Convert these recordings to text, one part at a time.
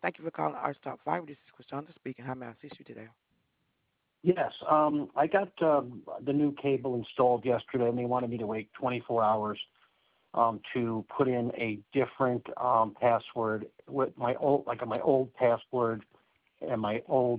Thank you for calling Arts Top 5. This is Krishanda speaking. How may I assist you today? Yes, I got the new cable installed yesterday, and they wanted me to wait 24 hours to put in a different password with my old password and my old,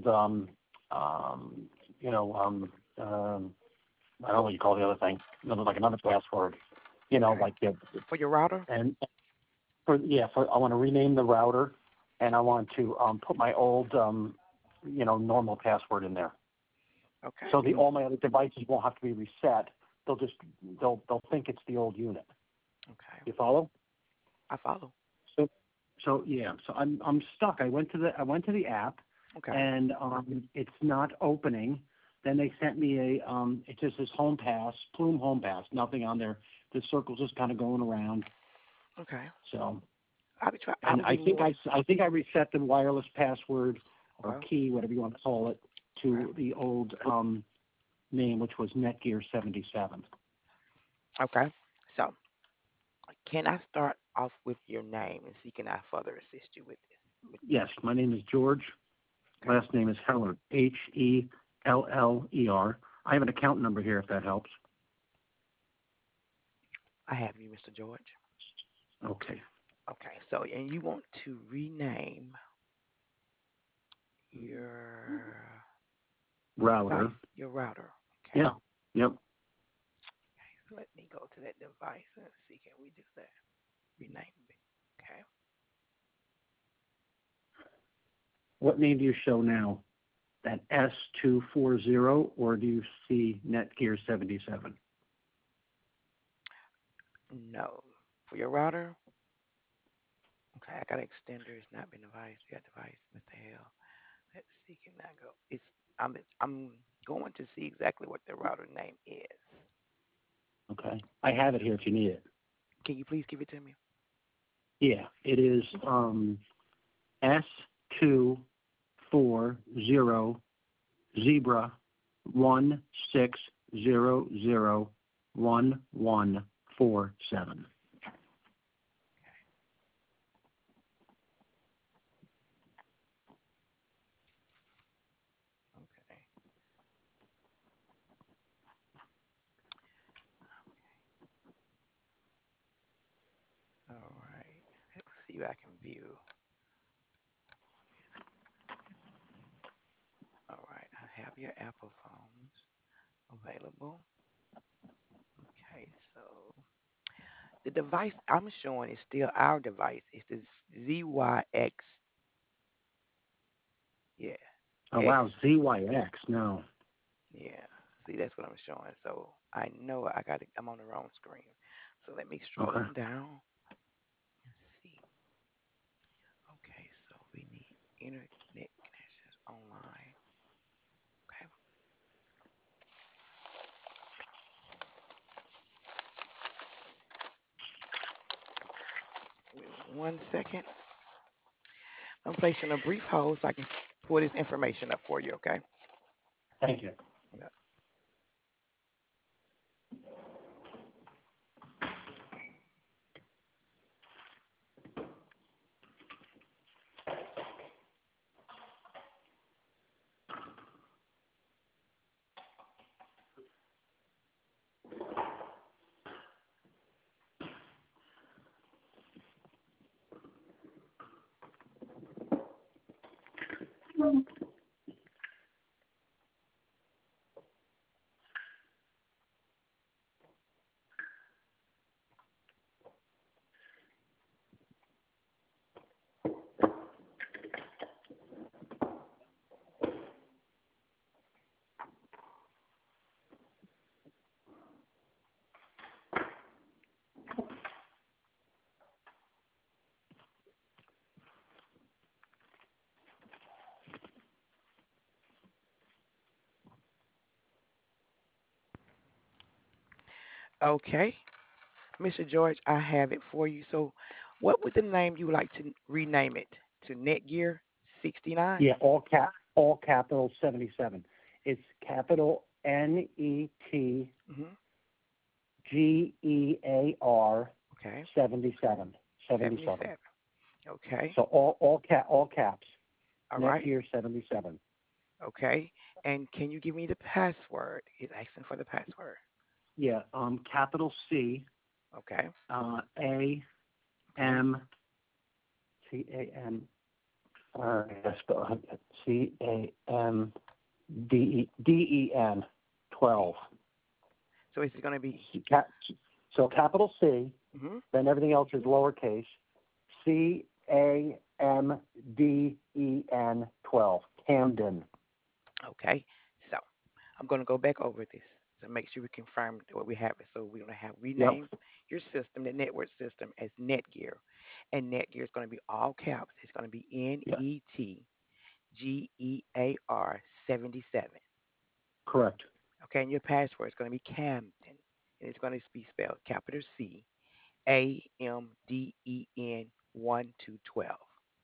you know, I don't know what you call the other thing, another password, Okay. like the For your router? and for I want to rename the router, and I want to put my old, normal password in there. Okay. So all my other devices won't have to be reset. They'll just they'll think it's the old unit. Okay. You follow? I follow. So so I'm stuck. I went to the app, Okay. and it's not opening. Then they sent me it just says home pass, Plume home pass, nothing on there. The circle's just kind of going around. Okay. So I'll be try. I and would be more. I think I reset the wireless password or Okay. key, whatever you want to call it, Okay. to the old name, which was Netgear 77. Okay. So, can I start off with your name and see can I further assist you with this? Yes, my name is George. Okay. Last name is Heller, Heller. I have an account number here if that helps. I have you, Mr. George. Okay. Okay. So, and you want to rename your Router. device, your router. Okay. Yeah. Yep. So let me go to that device and see can we do that. Rename it. Okay. What name do you show now? That S240, or do you see Netgear 77? No. For your router, okay, I got extender. It's not been device. We got device. Mr. Hell. Let's see. Can I go? I'm going to see exactly what the router name is. Okay. I have it here if you need it. Can you please give it to me? Yeah. It is S240 Zebra 16001147. Okay. All right. Let's see if I can view. All right. I have your Apple phones available. Okay. So the device I'm showing is still our device. It's the ZYX. Yeah. Oh, wow. X. ZYX. No. Yeah. See, that's what I'm showing. So I know I got it. I'm on the wrong screen. So let me scroll Okay. on down and see. Okay. So we need internet connections online. Okay. Wait 1 second. I'm placing a brief hold so I can pull this information up for you. Okay. Thank you. Yeah. Okay. Mr. George, I have it for you. So, what would the name you would like to rename it to? Netgear 69? Yeah, all capital 77. It's capital Mm-hmm. NETGEAR Okay. 77. 77. 77. Okay. So all caps. All right. Netgear 77. Okay. And can you give me the password? It's asking for the password. Yeah. Capital C Okay. A Okay. M CAM. Yes, CAMDEN 12. So it's going to be. So capital C, Hmm. then everything else is lowercase. CAMDEN 12. Camden. Okay. So I'm going to go back over this to make sure we confirm what we have. So we're going to have Yep. rename your system, the network system, as Netgear. And Netgear is going to be all caps. It's going to be Yeah. NETGEAR 77. Correct. Okay. And your password is going to be Camden. And it's going to be spelled capital CAMDEN 1212.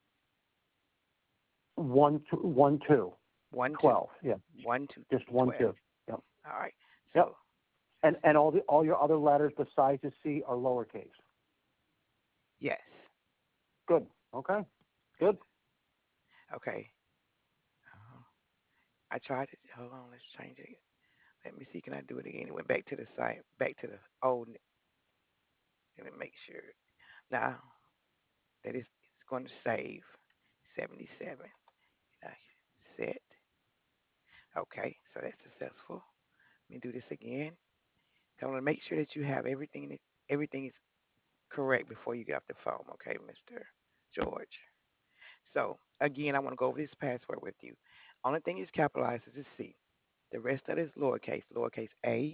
1 2 1 2. 12. Yeah. 1 2 Just 1 12. 2. Yep. All right. Yep. So And all your other letters besides the C are lowercase. yes. Good. Okay. Good. Okay. Uh, I tried it. Hold on. Let's change it. Let me see. Can I do it again? It went back to the site, back to the old. Let me make sure. Now that it's going to save 77. I set. Okay. So that's successful. Let me do this again. I want to make sure that you have everything. Everything is correct before you get off the phone. Okay, Mr. George. So again, I want to go over this password with you. Only thing is capitalized is a C. The rest of it is lowercase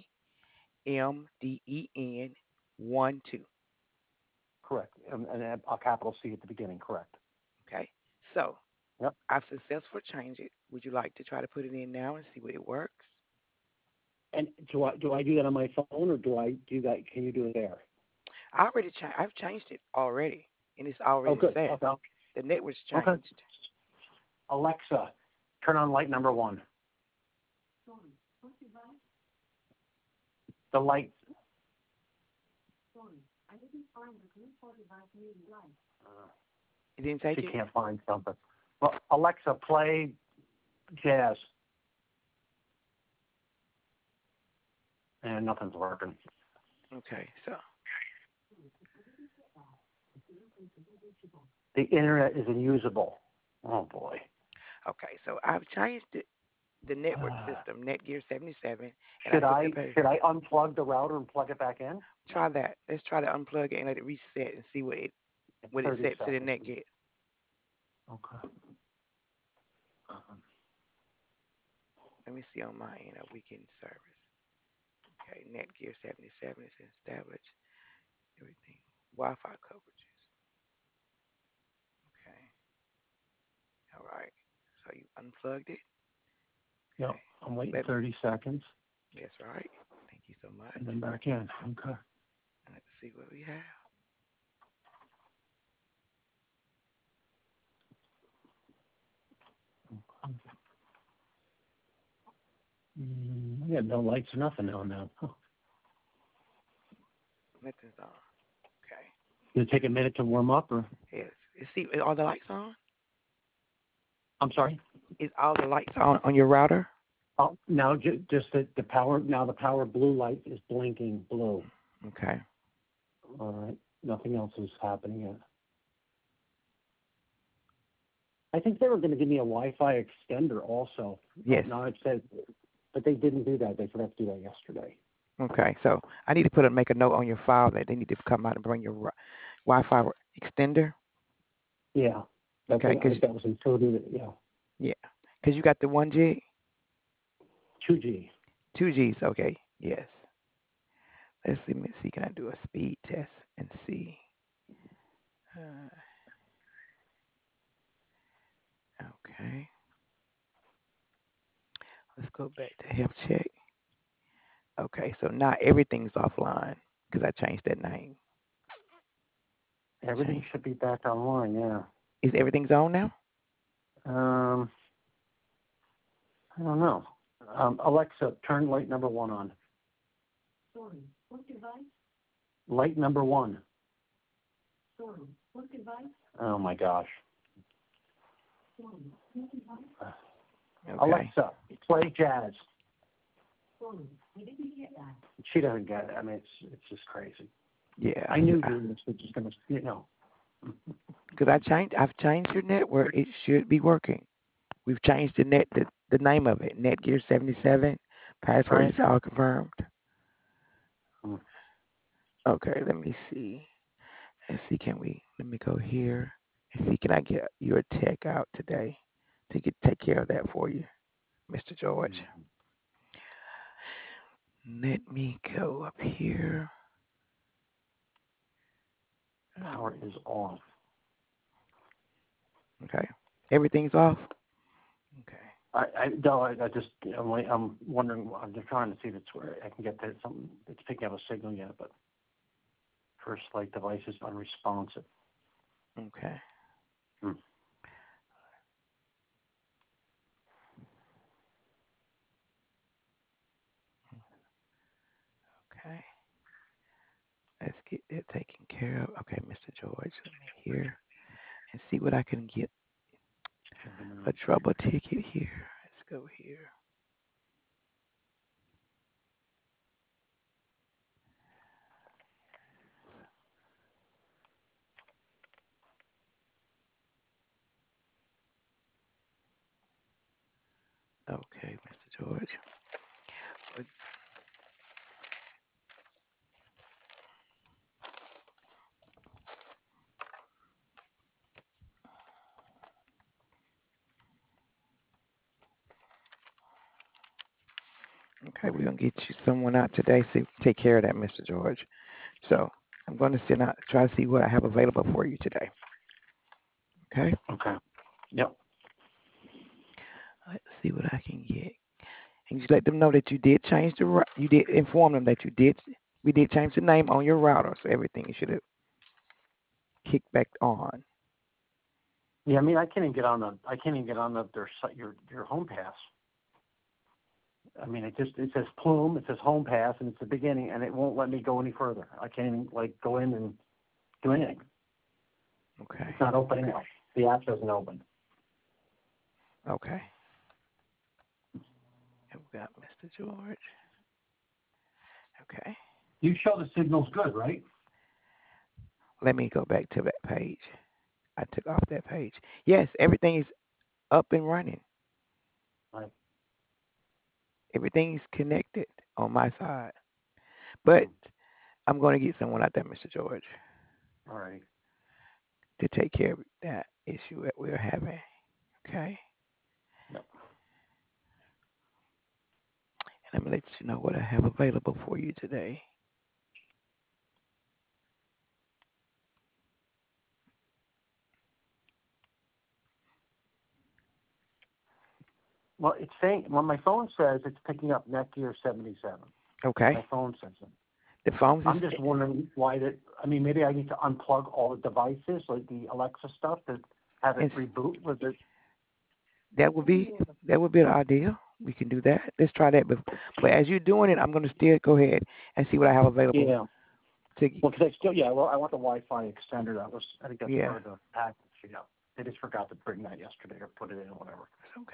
AMDEN 12. Correct. And a capital C at the beginning. Correct. Okay. So Yep. I've successfully changed it. Would you like to try to put it in now and see what it works? And do I do that on my phone or do I do that? Can you do it there? I've changed it already, and it's Oh, already good. set. Okay. The network's Okay. changed. Alexa, turn on light number 1. The light. It didn't She take it. can't find something. Well, Alexa, play jazz. And nothing's working. Okay. So The internet is unusable. Oh boy. okay. So I've changed it. The network system, Netgear 77, and I Should put the I pay. should I unplug the router and plug it back in? Try that. Let's try to unplug it and let it reset and see In what it 30 sets to the seconds. Netgear. Okay. Let me see on my end a weekend service. Okay, Netgear 77 is established. Everything. Wi-Fi coverages. Okay. All right. So you unplugged it. Yep. Okay. I'm waiting Let me. 30 seconds That's right. Thank you so and much. then back in. Okay. Let's see what we have. I got no lights or nothing now. Huh. Nothing's on. Okay. Does it take a minute to warm up or? Yes. See, are all the lights on? I'm sorry. Is all the lights on your router? Oh, now just the power. Now the power blue light is blinking blue. Okay. All right. Nothing else is happening yet. I think they were going to give me a Wi-Fi extender also. Oh, Yes. no, it says, but they didn't do that. They forgot to do that yesterday. Okay. So I need to make a note on your file that they need to come out and bring your Wi-Fi extender. Yeah, that's Okay. what I Cause think that was included. Yeah, yeah, cause you got the 1 gig, 2G. 2 Gs. Okay. Yes. Let me see. Can I do a speed test and see? Uh, okay. Let's go back to help check. Okay. So now everything's offline because I changed that name. Everything Change. should be back online. Yeah. Is everything's on now? Um, I don't know. Alexa, turn light number 1 on. Light number 1. Oh my gosh. Okay. Alexa, play jazz. She doesn't get it. I mean, it's just crazy. Yeah. I knew doing this was just gonna, Because I've changed your network. It should be working. We've changed the name of it. Netgear 77. Password right? is all confirmed. Mm. Okay, let me see. And see, let me go here and see, can I get your tech out today to take care of that for you, Mr. George? Let me go up here. Power is off. Okay. Everything's off? Okay. No, I just, I'm wondering, I'm just trying to see if it's where I can get to something, it's picking up a signal yet, but first flight device is unresponsive. Okay. Hmm. Okay. Let's get that taken care of. Okay, Mr. George, let me here and see what I can get. A trouble ticket here. Let's go here. Okay, Mr. George. Okay, we're gonna get you someone out today. See, take care of that, Mr. George. So I'm going to send out, try to see what I have available for you today. Okay. Okay. Yep. Let's see what I can get. And just let them know that you did change you did inform them that we did change the name on your router, so everything should have kicked back on. Yeah, I mean, I can't even get on their site, your home pass. I mean, it says Plume, it says home pass, and it's the beginning, and it won't let me go any further. I can't even like go in and do anything. Okay. It's not opening up. The app doesn't open. Okay. And we got Mr. George. Okay. You show the signal's good, right? Let me go back to that page. I took off that page. Yes, everything is up and running. Right. Everything's connected on my side. But I'm going to get someone out there, Mr. George, All right. to take care of that issue that we're having. Okay. Yep. And I'm going to let you know what I have available for you today. Well, it's saying my phone says it's picking up Netgear 77. My Okay. phone says it. The phones I'm is just wondering why that. I mean, maybe I need to unplug all the devices, like the Alexa stuff, to have it it's, reboot with it. that would be the idea. We can do that. Let's try that. But as you're doing it, I'm going to still go ahead and see what I have available. Yeah. To Well, because well, I want the Wi-Fi extender. I think that's yeah, part of the package. They just forgot to bring that yesterday or put it in or whatever. it's okay.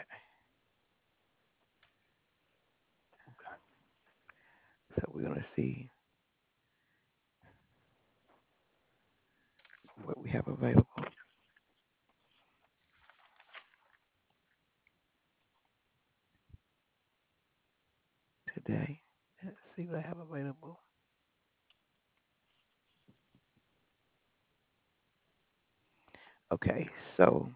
Okay. So we're going to see what we have available today. Let's see what I have available. Okay, so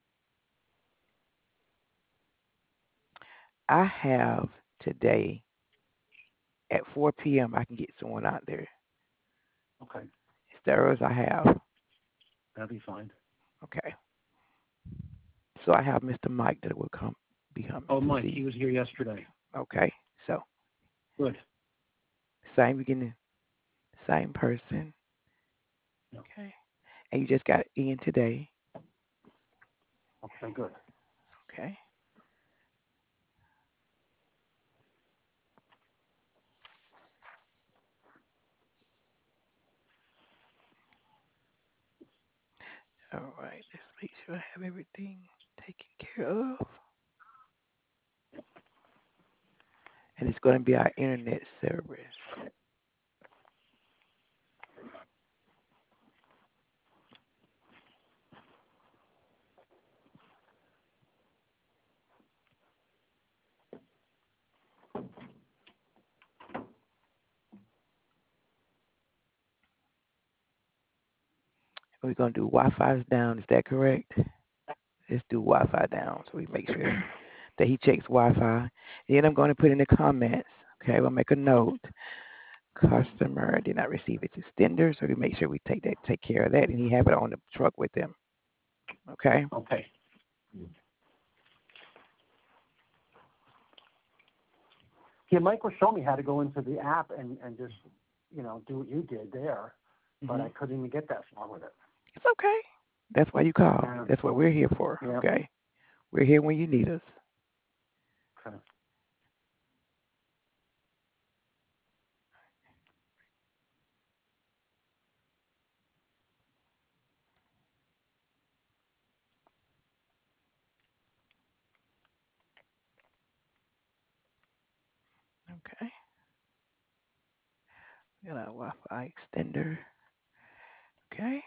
I have today at 4 p.m. I can get someone out there. Okay. It's the earliest I have. That'll be fine. Okay, so I have Mr. Mike that will be coming Oh, to Mike, he see. was here yesterday. Okay, so Good. same beginning, same person. Yep. Okay, and you just got in today. Okay, good. Okay, All right, let's make sure I have everything taken care of. And it's going to be our internet service. We're going to do Wi-Fi's down. Is that correct? Let's do Wi-Fi down so we make sure that he checks Wi-Fi. Then I'm going to put in the comments. Okay, we'll make a note. Customer did not receive its extender, so we make sure we take care of that, and he have it on the truck with him. Okay. Okay. Yeah, Mike was showing me how to go into the app and just, do what you did there, but I couldn't even get that far with it. It's okay. That's why you call. Yeah. That's what we're here for. Yeah. Okay. We're here when you need us. Okay. Okay. Got our Wi-Fi extender. Okay.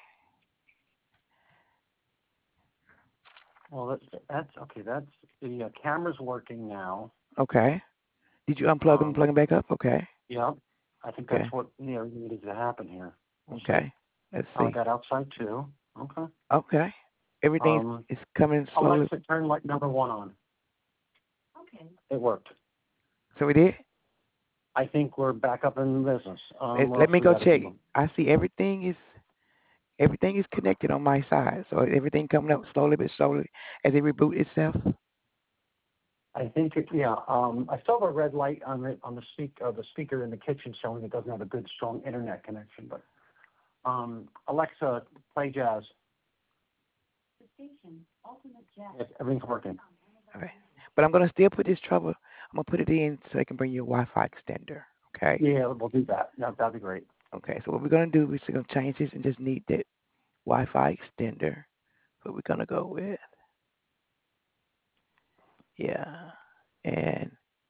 Well, that's okay. That's the camera's working now. Okay. Did you unplug and plug Um, them back up? Okay. yeah, I think that's Okay. what needed to happen here. We'll see. Okay. Let's I see. got outside too. Okay. Okay. Everything Um, is coming slowly. Alexa, turn light number 1 on. Okay. It worked. So we did. I think we're back up in business. What Let else me we go got to check. do? I see everything is connected on my side. So everything coming up slowly but slowly as it reboot itself. I think yeah. I still have a red light on the speaker in the kitchen showing it doesn't have a good strong internet connection. But Alexa, play jazz. The station, ultimate jazz. Yes, everything's working. Okay. But I'm gonna still put this trouble. I'm gonna put it in so I can bring you a Wi-Fi extender. Okay. Yeah, we'll do that. No, that'd be great. Okay. So what we're gonna do is we're gonna change this and just need that Wi-Fi extender. What we're gonna go with. Yeah. And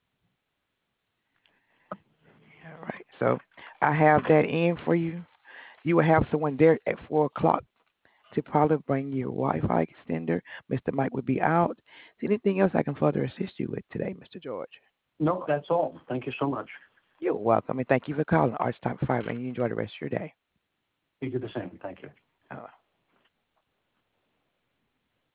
all right. So I have that in for you. You will have someone there at 4 o'clock to probably bring your Wi-Fi extender. Mr. Mike will be out. Is there anything else I can further assist you with today, Mr. George? No, that's all. Thank you so much. You're welcome, and thank you for calling Arch Top 5, and you enjoy the rest of your day. You do the same. Thank you. Uh,